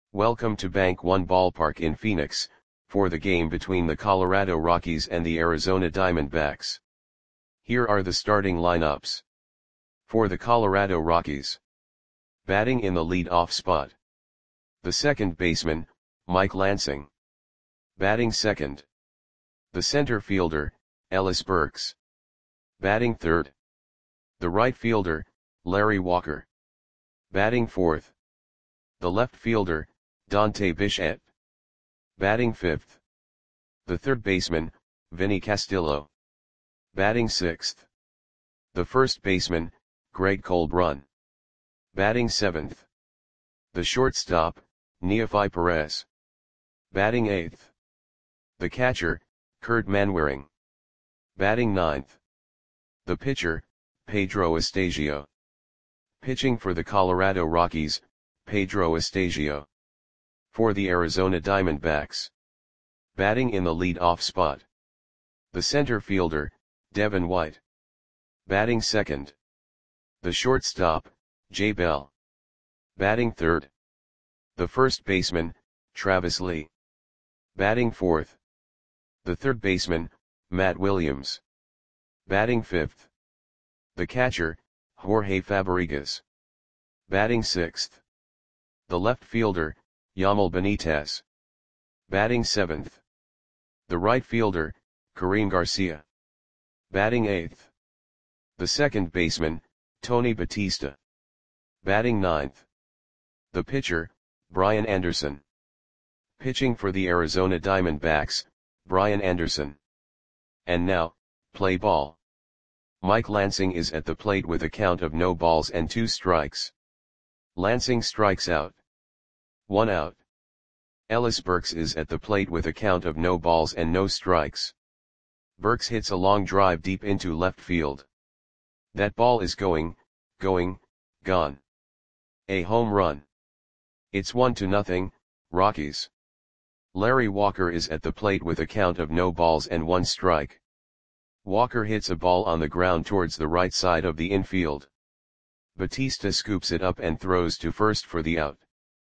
Welcome to Bank One Ballpark in Phoenix, for the game between the Colorado Rockies and the Arizona Diamondbacks. Here are the starting lineups. For the Colorado Rockies. Batting in the lead-off spot. The second baseman, Mike Lansing. Batting second. The center fielder, Ellis Burks. Batting third. The right fielder, Larry Walker. Batting fourth. The left fielder, Dante Bichette. Batting fifth. The third baseman, Vinny Castillo. Batting sixth. The first baseman, Greg Colbrun. Batting seventh. The shortstop, Neofi Perez. Batting eighth. The catcher, Kurt Manwaring. Batting ninth. The pitcher, Pedro Estasio. Pitching for the Colorado Rockies, Pedro Estasio. For the Arizona Diamondbacks. Batting in the lead-off spot. The center fielder, Devin White. Batting second. The shortstop, Jay Bell. Batting third. The first baseman, Travis Lee. Batting fourth. The third baseman, Matt Williams. Batting fifth. The catcher, Jorge Fabrigas. Batting sixth. The left fielder, Yamal Benitez. Batting seventh. The right fielder, Karim Garcia. Batting eighth. The second baseman, Tony Batista. Batting ninth. The pitcher, Brian Anderson. Pitching for the Arizona Diamondbacks, Brian Anderson. And now, play ball. Mike Lansing is at the plate with a count of no balls and 2 strikes. Lansing strikes out. 1 out. Ellis Burks is at the plate with a count of no balls and no strikes. Burks hits a long drive deep into left field. That ball is gone. A home run. It's 1-0, Rockies. Larry Walker is at the plate with a count of no balls and 1 strike. Walker hits a ball on the ground towards the right side of the infield. Batista scoops it up and throws to first for the out.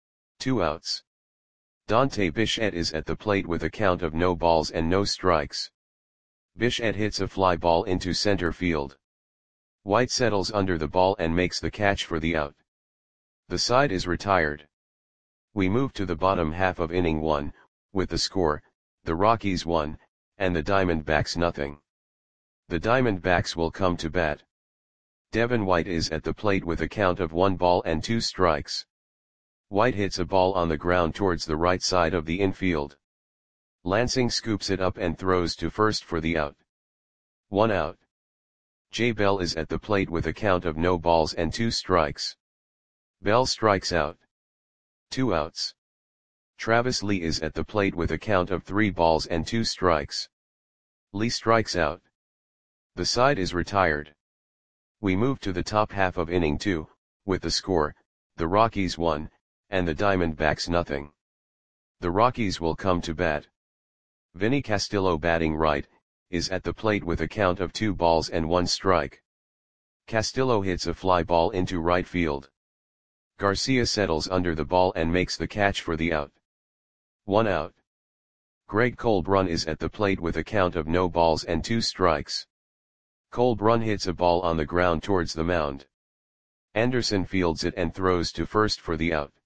2 outs. Dante Bichette is at the plate with a count of no balls and no strikes. Bichette hits a fly ball into center field. White settles under the ball and makes the catch for the out. The side is retired. We move to the bottom half of inning 1, with the score, the Rockies 1, and the Diamondbacks 0. The Diamondbacks will come to bat. Devin White is at the plate with a count of 1 ball and 2 strikes. White hits a ball on the ground towards the right side of the infield. Lansing scoops it up and throws to first for the out. 1 out. Jay Bell is at the plate with a count of no balls and 2 strikes. Bell strikes out. 2 outs. Travis Lee is at the plate with a count of 3 balls and 2 strikes. Lee strikes out. The side is retired. We move to the top half of inning 2, with the score, the Rockies 1, and the Diamondbacks 0. The Rockies will come to bat. Vinny Castillo, batting right, is at the plate with a count of 2 balls and 1 strike. Castillo hits a fly ball into right field. Garcia settles under the ball and makes the catch for the out. 1 out. Greg Colbrun is at the plate with a count of no balls and 2 strikes. Colbrun hits a ball on the ground towards the mound. Anderson fields it and throws to first for the out.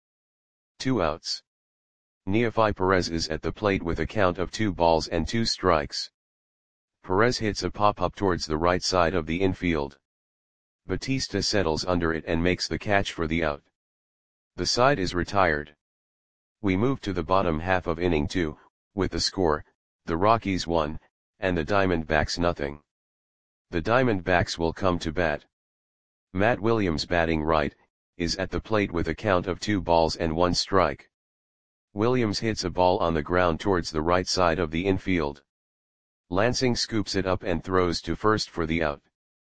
2 outs. Neofi Perez is at the plate with a count of 2 balls and 2 strikes. Perez hits a pop-up towards the right side of the infield. Batista settles under it and makes the catch for the out. The side is retired. We move to the bottom half of inning 2, with the score, the Rockies 1, and the Diamondbacks 0. The Diamondbacks will come to bat. Matt Williams, batting right, is at the plate with a count of 2 balls and 1 strike. Williams hits a ball on the ground towards the right side of the infield. Lansing scoops it up and throws to first for the out.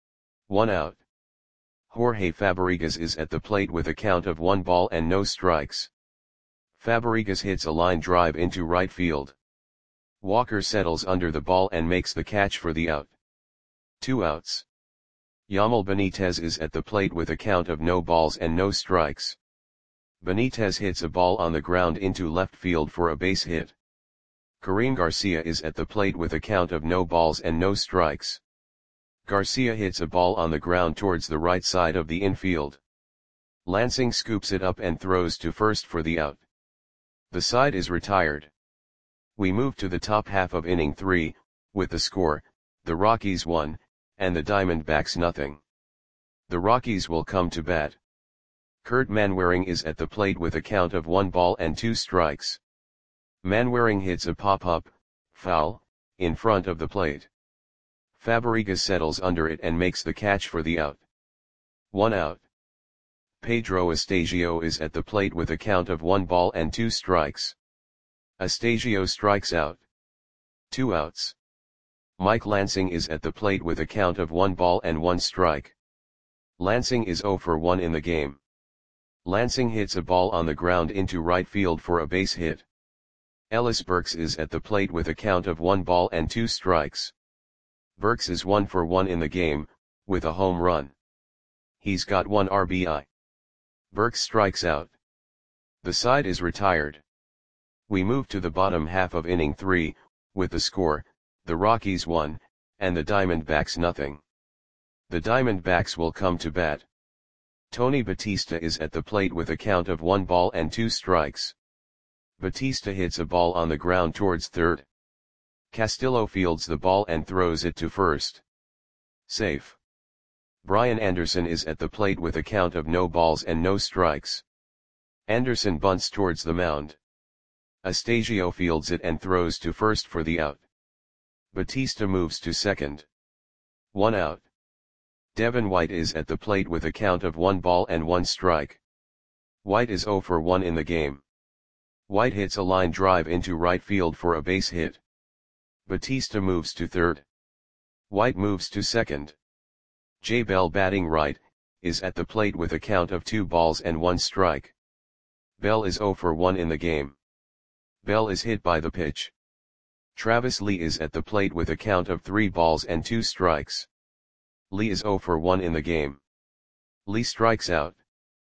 1 out. Jorge Fabrigas is at the plate with a count of 1 ball and no strikes. Fabrigas hits a line drive into right field. Walker settles under the ball and makes the catch for the out. 2 outs. Yamal Benitez is at the plate with a count of no balls and no strikes. Benitez hits a ball on the ground into left field for a base hit. Karim Garcia is at the plate with a count of no balls and no strikes. Garcia hits a ball on the ground towards the right side of the infield. Lansing scoops it up and throws to first for the out. The side is retired. We move to the top half of inning 3, with the score, the Rockies 1, and the Diamondbacks nothing. The Rockies will come to bat. Kurt Manwaring is at the plate with a count of 1 ball and 2 strikes. Manwaring hits a pop-up, foul, in front of the plate. Fabregas settles under it and makes the catch for the out. 1 out. Pedro Astasio is at the plate with a count of 1 ball and 2 strikes. Astasio strikes out. 2 outs. Mike Lansing is at the plate with a count of 1 ball and 1 strike. Lansing is 0 for 1 in the game. Lansing hits a ball on the ground into right field for a base hit. Ellis Burks is at the plate with a count of 1 ball and 2 strikes. Burks is 1 for 1 in the game, with a home run. He's got 1 RBI. Burks strikes out. The side is retired. We move to the bottom half of inning 3, with the score, the Rockies 1, and the Diamondbacks nothing. The Diamondbacks will come to bat. Tony Batista is at the plate with a count of 1 ball and 2 strikes. Batista hits a ball on the ground towards third. Castillo fields the ball and throws it to first. Safe. Brian Anderson is at the plate with a count of no balls and no strikes. Anderson bunts towards the mound. Astasio fields it and throws to first for the out. Batista moves to second. 1 out. Devin White is at the plate with a count of 1 ball and 1 strike. White is 0 for 1 in the game. White hits a line drive into right field for a base hit. Batista moves to third. White moves to second. Jay Bell, batting right, is at the plate with a count of 2 balls and 1 strike. Bell is 0 for 1 in the game. Bell is hit by the pitch. Travis Lee is at the plate with a count of 3 balls and 2 strikes. Lee is 0 for 1 in the game. Lee strikes out.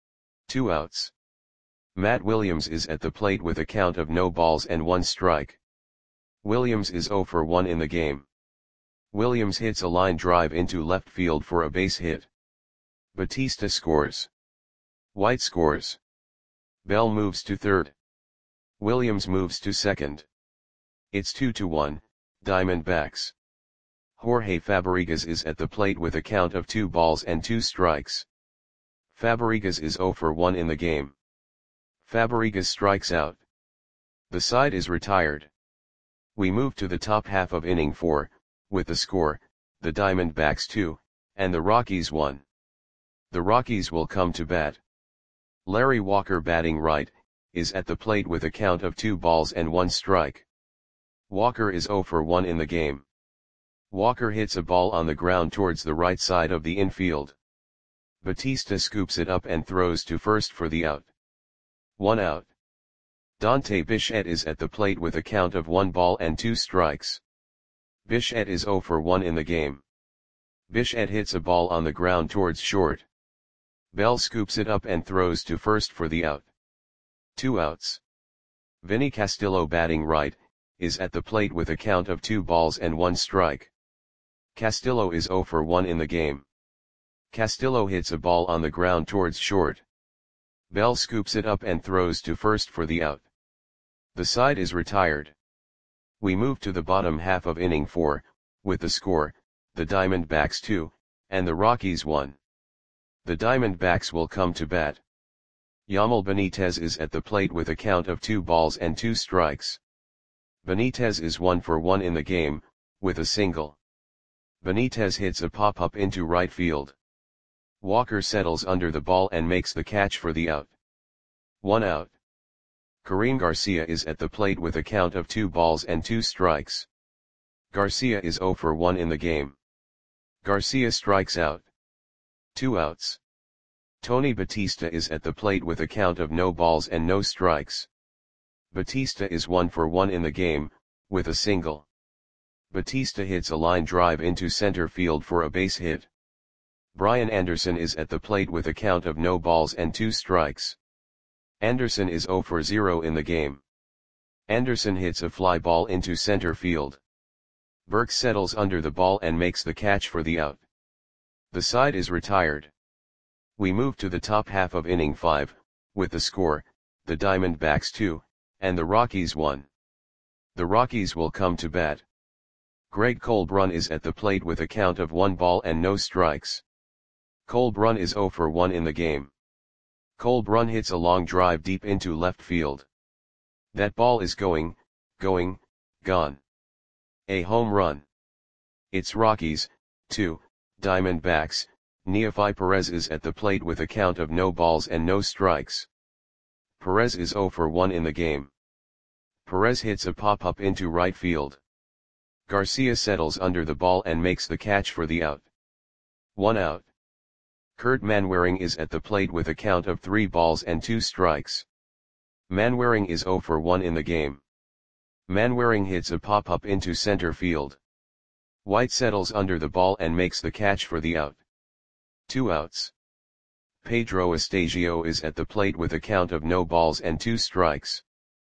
2 outs. Matt Williams is at the plate with a count of no balls and 1 strike. Williams is 0 for 1 in the game. Williams hits a line drive into left field for a base hit. Batista scores. White scores. Bell moves to third. Williams moves to second. It's 2-1, Diamondbacks. Jorge Fabregas is at the plate with a count of 2 balls and 2 strikes. Fabregas is 0 for 1 in the game. Fabregas strikes out. The side is retired. We move to the top half of inning 4, with the score, the Diamondbacks 2, and the Rockies 1. The Rockies will come to bat. Larry Walker, batting right, is at the plate with a count of 2 balls and 1 strike. Walker is 0 for 1 in the game. Walker hits a ball on the ground towards the right side of the infield. Batista scoops it up and throws to first for the out. 1 out. Dante Bichette is at the plate with a count of 1 ball and 2 strikes. Bichette is 0 for 1 in the game. Bichette hits a ball on the ground towards short. Bell scoops it up and throws to first for the out. 2 outs. Vinny Castillo, batting right, is at the plate with a count of 2 balls and 1 strike. Castillo is 0 for 1 in the game. Castillo hits a ball on the ground towards short. Bell scoops it up and throws to first for the out. The side is retired. We move to the bottom half of inning 4, with the score, the Diamondbacks 2, and the Rockies 1. The Diamondbacks will come to bat. Yamil Benitez is at the plate with a count of 2 balls and 2 strikes. Benitez is 1 for 1 in the game, with a single. Benitez hits a pop-up into right field. Walker settles under the ball and makes the catch for the out. 1 out. Karim Garcia is at the plate with a count of 2 balls and 2 strikes. Garcia is 0 for 1 in the game. Garcia strikes out. 2 outs. Tony Batista is at the plate with a count of no balls and no strikes. Batista is 1 for 1 in the game, with a single. Batista hits a line drive into center field for a base hit. Brian Anderson is at the plate with a count of no balls and 2 strikes. Anderson is 0 for 0 in the game. Anderson hits a fly ball into center field. Burks settles under the ball and makes the catch for the out. The side is retired. We move to the top half of inning 5, with the score, the Diamondbacks 2, and the Rockies 1. The Rockies will come to bat. Greg Colbrun is at the plate with a count of 1 ball and no strikes. Colbrun is 0 for 1 in the game. Colbrun hits a long drive deep into left field. That ball is going, gone. A home run. It's Rockies, 2, Diamondbacks. Neefi Perez is at the plate with a count of no balls and no strikes. Perez is 0 for 1 in the game. Perez hits a pop-up into right field. Garcia settles under the ball and makes the catch for the out. 1 out. Kurt Manwaring is at the plate with a count of 3 balls and 2 strikes. Manwaring is 0 for 1 in the game. Manwaring hits a pop-up into center field. White settles under the ball and makes the catch for the out. 2 outs. Pedro Astasio is at the plate with a count of no balls and 2 strikes.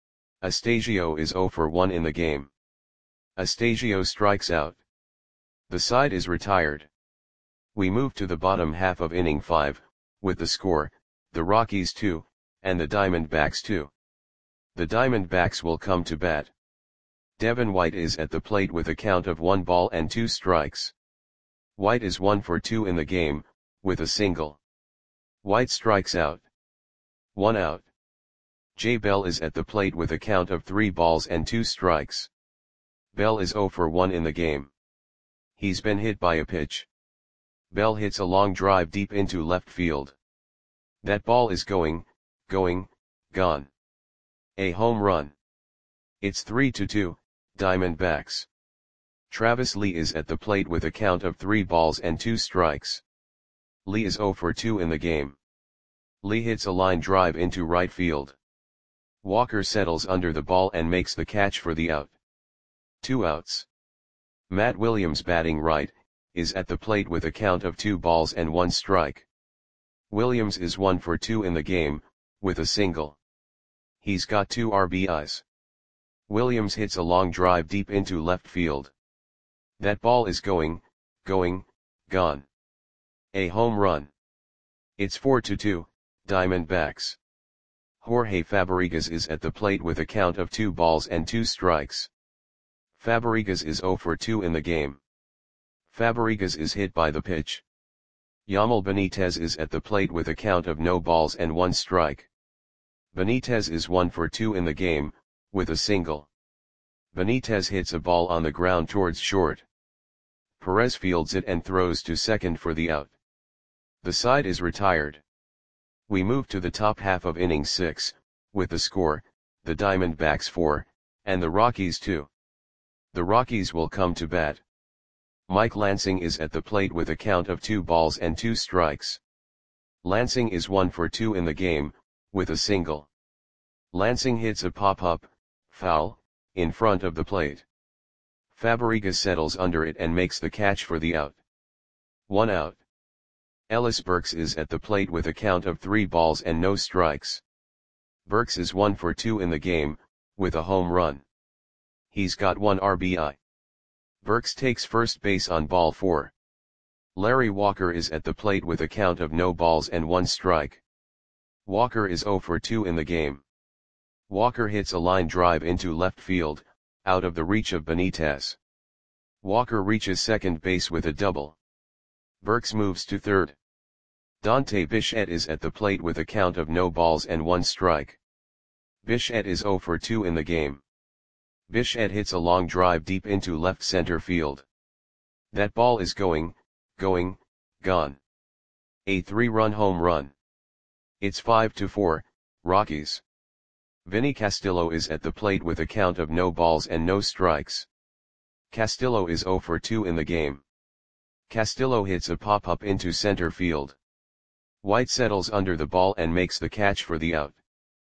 Astasio is 0 for 1 in the game. Astasio strikes out. The side is retired. We move to the bottom half of inning 5, with the score, the Rockies 2, and the Diamondbacks 2. The Diamondbacks will come to bat. Devin White is at the plate with a count of 1 ball and 2 strikes. White is 1 for 2 in the game, with a single. White strikes out. 1 out. Jay Bell is at the plate with a count of 3 balls and 2 strikes. Bell is 0 for 1 in the game. He's been hit by a pitch. Bell hits a long drive deep into left field. That ball is going, gone. A home run. It's 3-2, Diamondbacks. Travis Lee is at the plate with a count of 3 balls and 2 strikes. Lee is 0 for 2 in the game. Lee hits a line drive into right field. Walker settles under the ball and makes the catch for the out. 2 outs. Matt Williams, batting right, is at the plate with a count of 2 balls and 1 strike. Williams is 1 for 2 in the game, with a single. He's got 2 RBIs. Williams hits a long drive deep into left field. That ball is going, gone. A home run. It's 4-2, Diamondbacks. Jorge Fabregas is at the plate with a count of 2 balls and 2 strikes. Fabregas is 0 for 2 in the game. Fabregas is hit by the pitch. Yamal Benitez is at the plate with a count of no balls and 1 strike. Benitez is 1 for 2 in the game, with a single. Benitez hits a ball on the ground towards short. Perez fields it and throws to second for the out. The side is retired. We move to the top half of inning 6, with the score, the Diamondbacks 4, and the Rockies 2. The Rockies will come to bat. Mike Lansing is at the plate with a count of 2 balls and 2 strikes. Lansing is 1 for 2 in the game, with a single. Lansing hits a pop-up, foul, in front of the plate. Fabregas settles under it and makes the catch for the out. 1 out. Ellis Burks is at the plate with a count of 3 balls and no strikes. Burks is 1 for 2 in the game, with a home run. He's got 1 RBI. Burks takes first base on ball 4. Larry Walker is at the plate with a count of no balls and 1 strike. Walker is 0 for 2 in the game. Walker hits a line drive into left field, out of the reach of Benitez. Walker reaches second base with a double. Burks moves to third. Dante Bichette is at the plate with a count of no balls and 1 strike. Bichette is 0 for 2 in the game. Bichette hits a long drive deep into left center field. That ball is going, gone. A 3-run home run. It's 5-4, Rockies. Vinny Castillo is at the plate with a count of no balls and no strikes. Castillo is 0 for 2 in the game. Castillo hits a pop-up into center field. White settles under the ball and makes the catch for the out.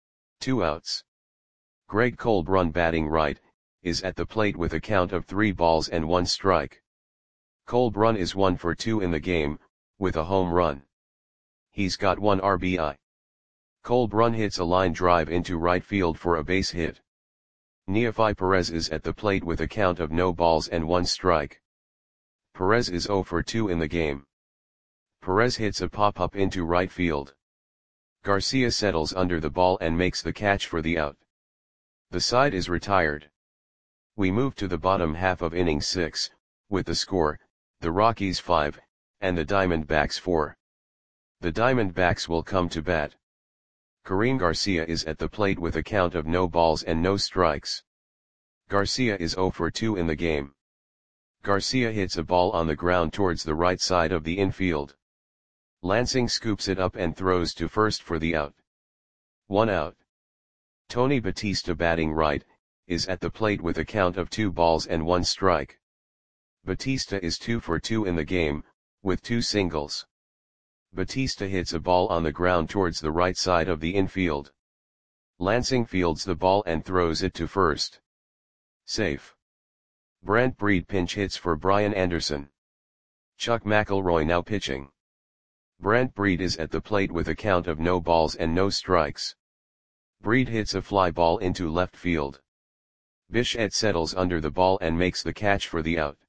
2 outs. Greg Colbrun, batting right, is at the plate with a count of 3 balls and 1 strike. Colbrun is 1 for 2 in the game, with a home run. He's got 1 RBI. Cole Brun hits a line drive into right field for a base hit. Neofi Perez is at the plate with a count of no balls and 1 strike. Perez is 0 for 2 in the game. Perez hits a pop-up into right field. Garcia settles under the ball and makes the catch for the out. The side is retired. We move to the bottom half of inning 6, with the score, the Rockies 5, and the Diamondbacks 4. The Diamondbacks will come to bat. Karim Garcia is at the plate with a count of no balls and no strikes. Garcia is 0 for 2 in the game. Garcia hits a ball on the ground towards the right side of the infield. Lansing scoops it up and throws to first for the out. 1 out. Tony Batista, batting right, is at the plate with a count of 2 balls and 1 strike. Batista is 2 for 2 in the game, with 2 singles. Batista hits a ball on the ground towards the right side of the infield. Lansing fields the ball and throws it to first. Safe. Brent Breed pinch hits for Brian Anderson. Chuck McElroy now pitching. Brent Breed is at the plate with a count of no balls and no strikes. Breed hits a fly ball into left field. Bichette settles under the ball and makes the catch for the out.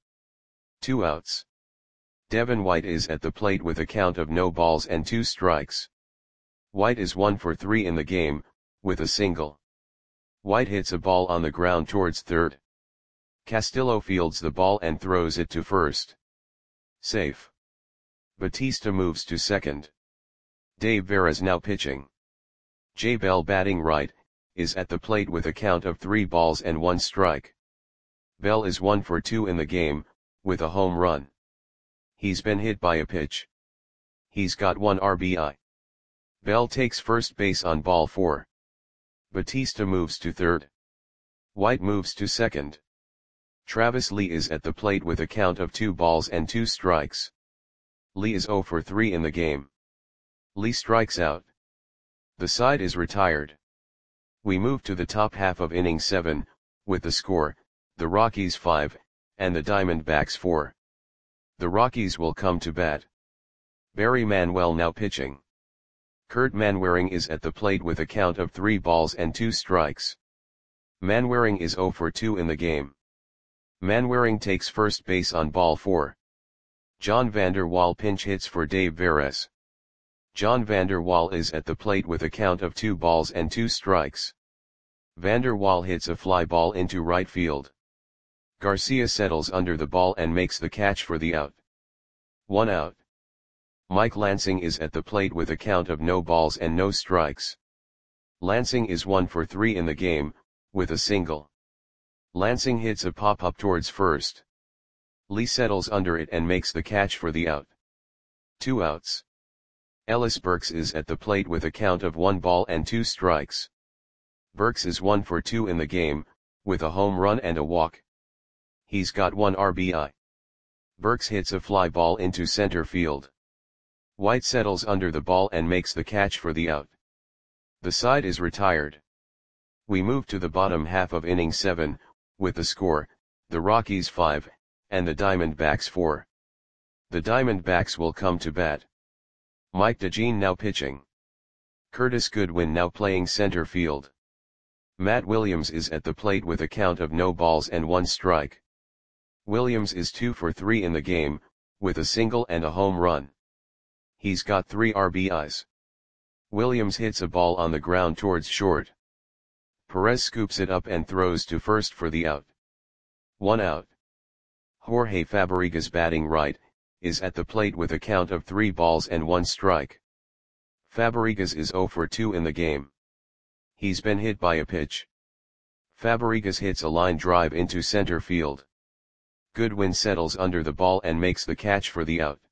2 outs. Devin White is at the plate with a count of no balls and 2 strikes. White is 1 for 3 in the game, with a single. White hits a ball on the ground towards third. Castillo fields the ball and throws it to first. Safe. Batista moves to second. Dave Veras now pitching. Jay Bell, batting right, is at the plate with a count of 3 balls and 1 strike. Bell is 1 for 2 in the game, with a home run. He's been hit by a pitch. He's got 1 RBI. Bell takes first base on ball 4. Batista moves to third. White moves to second. Travis Lee is at the plate with a count of 2 balls and 2 strikes. Lee is 0 for 3 in the game. Lee strikes out. The side is retired. We move to the top half of inning 7, with the score, the Rockies 5, and the Diamondbacks 4. The Rockies will come to bat. Barry Manuel now pitching. Kurt Manwaring is at the plate with a count of 3 balls and 2 strikes. Manwaring is 0 for 2 in the game. Manwaring takes first base on ball 4. John Vander Wal pinch hits for Dave Veras. John Vander Wal is at the plate with a count of 2 balls and 2 strikes. Vander Wal hits a fly ball into right field. Garcia settles under the ball and makes the catch for the out. 1 out. Mike Lansing is at the plate with a count of no balls and no strikes. Lansing is 1 for 3 in the game, with a single. Lansing hits a pop-up towards first. Lee settles under it and makes the catch for the out. 2 outs. Ellis Burks is at the plate with a count of 1 ball and 2 strikes. Burks is 1 for 2 in the game, with a home run and a walk. He's got 1 RBI. Burks hits a fly ball into center field. White settles under the ball and makes the catch for the out. The side is retired. We move to the bottom half of inning 7, with the score, the Rockies 5, and the Diamondbacks 4. The Diamondbacks will come to bat. Mike DeJean now pitching. Curtis Goodwin now playing center field. Matt Williams is at the plate with a count of no balls and 1 strike. Williams is 2 for 3 in the game, with a single and a home run. He's got 3 RBIs. Williams hits a ball on the ground towards short. Perez scoops it up and throws to first for the out. 1 out. Jorge Fabregas, batting right, is at the plate with a count of 3 balls and 1 strike. Fabregas is 0 for 2 in the game. He's been hit by a pitch. Fabregas hits a line drive into center field. Goodwin settles under the ball and makes the catch for the out.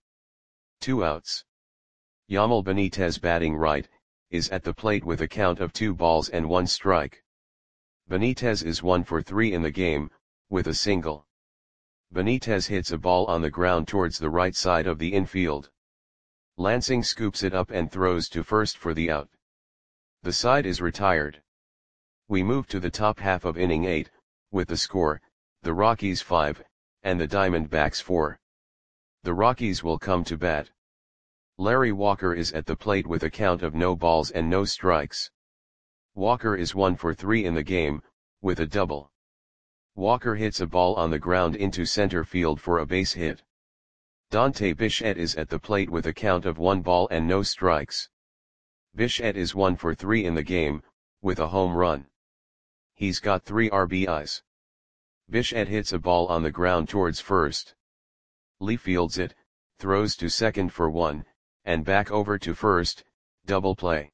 2 outs. Yamal Benitez, batting right, is at the plate with a count of 2 balls and 1 strike. Benitez is 1 for 3 in the game, with a single. Benitez hits a ball on the ground towards the right side of the infield. Lansing scoops it up and throws to first for the out. The side is retired. We move to the top half of inning 8, with the score, the Rockies 5, and the Diamondbacks 4. The Rockies will come to bat. Larry Walker is at the plate with a count of no balls and no strikes. Walker is 1 for 3 in the game, with a double. Walker hits a ball on the ground into center field for a base hit. Dante Bichette is at the plate with a count of 1 ball and no strikes. Bichette is 1 for 3 in the game, with a home run. He's got 3 RBIs. Bichette hits a ball on the ground towards first. Lee fields it, throws to second for 1, and back over to first, double play.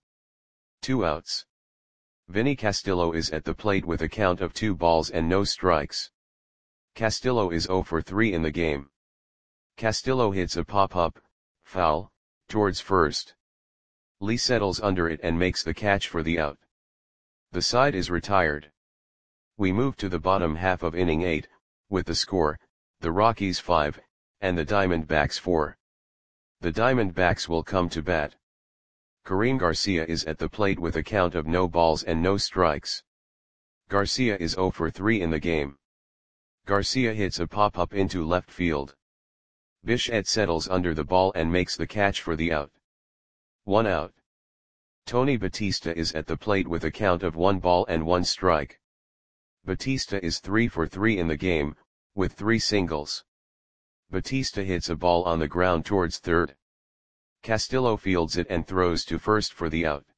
2 outs. Vinny Castillo is at the plate with a count of 2 balls and no strikes. Castillo is 0 for 3 in the game. Castillo hits a pop-up, foul, towards first. Lee settles under it and makes the catch for the out. The side is retired. We move to the bottom half of inning 8, with the score, the Rockies 5, and the Diamondbacks 4. The Diamondbacks will come to bat. Karim Garcia is at the plate with a count of no balls and no strikes. Garcia is 0 for 3 in the game. Garcia hits a pop-up into left field. Bichette settles under the ball and makes the catch for the out. 1 out. Tony Batista is at the plate with a count of 1 ball and 1 strike. Batista is 3 for 3 in the game, with 3 singles. Batista hits a ball on the ground towards third. Castillo fields it and throws to first for the out.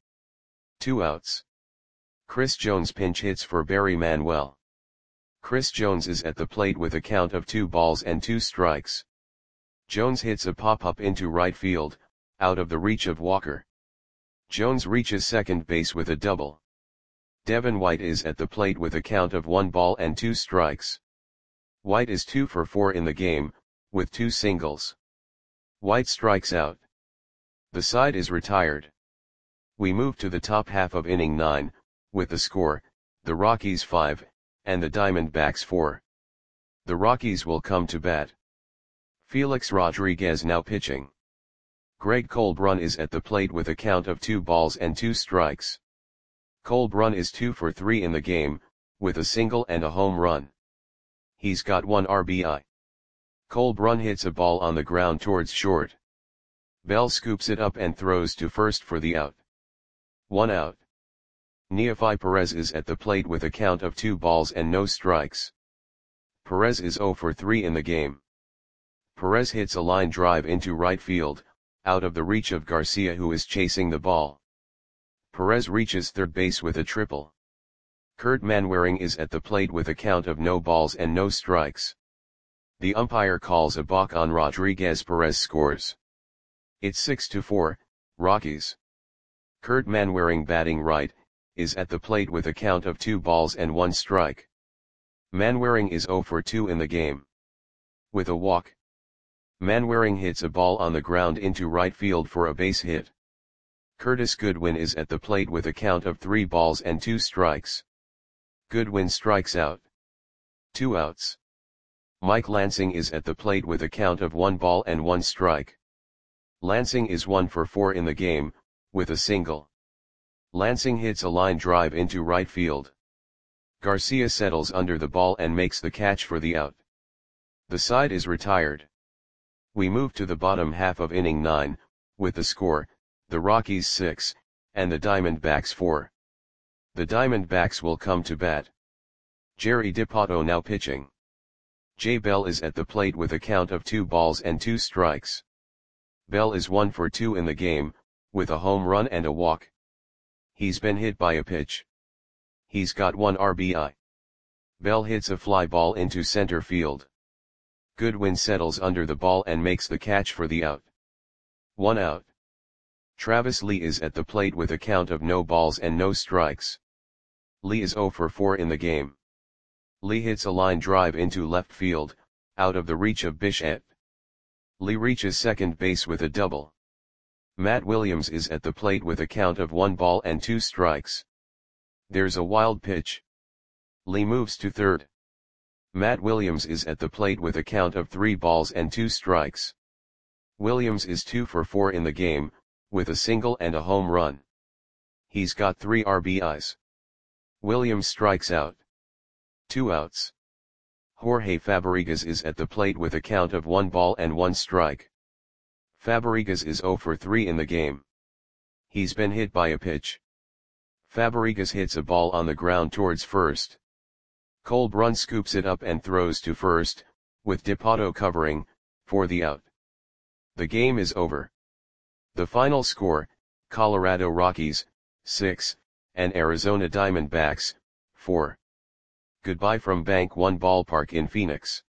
2 outs. Chris Jones pinch hits for Barry Manuel. Chris Jones is at the plate with a count of 2 balls and 2 strikes. Jones hits a pop-up into right field, out of the reach of Walker. Jones reaches second base with a double. Devin White is at the plate with a count of 1 ball and 2 strikes. White is 2 for 4 in the game, with 2 singles. White strikes out. The side is retired. We move to the top half of inning 9, with the score, the Rockies 5, and the Diamondbacks 4. The Rockies will come to bat. Felix Rodriguez now pitching. Greg Colbrun is at the plate with a count of 2 balls and 2 strikes. Colbrun is 2 for 3 in the game, with a single and a home run. He's got 1 RBI. Colbrun hits a ball on the ground towards short. Bell scoops it up and throws to first for the out. 1 out. Neefi Perez is at the plate with a count of 2 balls and no strikes. Perez is 0 for 3 in the game. Perez hits a line drive into right field, out of the reach of Garcia who is chasing the ball. Perez reaches third base with a triple. Kurt Manwaring is at the plate with a count of no balls and no strikes. The umpire calls a balk on Rodriguez. Perez scores. It's 6-4, Rockies. Kurt Manwaring, batting right, is at the plate with a count of 2 balls and 1 strike. Manwaring is 0 for 2 in the game. With a walk. Manwaring hits a ball on the ground into right field for a base hit. Curtis Goodwin is at the plate with a count of 3 balls and 2 strikes. Goodwin strikes out. 2 outs. Mike Lansing is at the plate with a count of 1 ball and 1 strike. Lansing is 1 for 4 in the game, with a single. Lansing hits a line drive into right field. Garcia settles under the ball and makes the catch for the out. The side is retired. We move to the bottom half of inning 9, with the score, the Rockies 6, and the Diamondbacks 4. The Diamondbacks will come to bat. Jerry Dipoto now pitching. Jay Bell is at the plate with a count of 2 balls and 2 strikes. Bell is 1 for 2 in the game, with a home run and a walk. He's been hit by a pitch. He's got 1 RBI. Bell hits a fly ball into center field. Goodwin settles under the ball and makes the catch for the out. 1 out. Travis Lee is at the plate with a count of no balls and no strikes. Lee is 0 for 4 in the game. Lee hits a line drive into left field, out of the reach of Bichette. Lee reaches second base with a double. Matt Williams is at the plate with a count of 1 ball and 2 strikes. There's a wild pitch. Lee moves to third. Matt Williams is at the plate with a count of 3 balls and 2 strikes. Williams is 2 for 4 in the game, with a single and a home run. He's got 3 RBIs. Williams strikes out. 2 outs. Jorge Fabregas is at the plate with a count of 1 ball and 1 strike. Fabregas is 0 for 3 in the game. He's been hit by a pitch. Fabregas hits a ball on the ground towards first. Colbrun scoops it up and throws to first, with Dipoto covering, for the out. The game is over. The final score, Colorado Rockies, 6, and Arizona Diamondbacks, 4. Goodbye from Bank One Ballpark in Phoenix.